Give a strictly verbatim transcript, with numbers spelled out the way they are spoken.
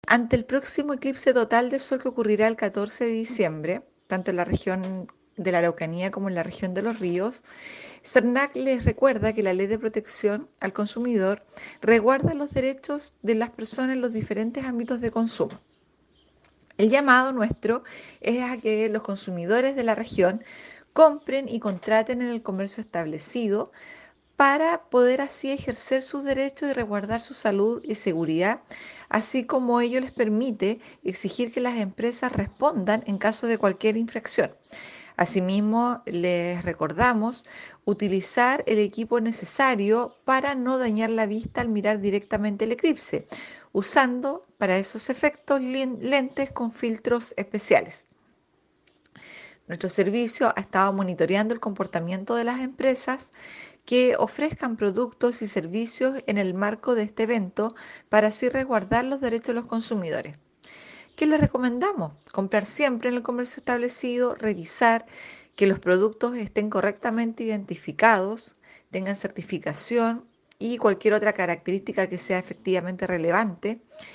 Ante el próximo eclipse total de Sol que ocurrirá el catorce de diciembre, tanto en la región de la Araucanía como en la región de los ríos, CERNAC les recuerda que la Ley de Protección al Consumidor resguarda los derechos de las personas en los diferentes ámbitos de consumo. El llamado nuestro es a que los consumidores de la región compren y contraten en el comercio establecido para poder así ejercer sus derechos y resguardar su salud y seguridad, así como ello les permite exigir que las empresas respondan en caso de cualquier infracción. Asimismo, les recordamos utilizar el equipo necesario para no dañar la vista al mirar directamente el eclipse, usando para esos efectos lentes con filtros especiales. Nuestro servicio ha estado monitoreando el comportamiento de las empresas que ofrezcan productos y servicios en el marco de este evento para así resguardar los derechos de los consumidores. ¿Qué les recomendamos? Comprar siempre en el comercio establecido, revisar que los productos estén correctamente identificados, tengan certificación y cualquier otra característica que sea efectivamente relevante.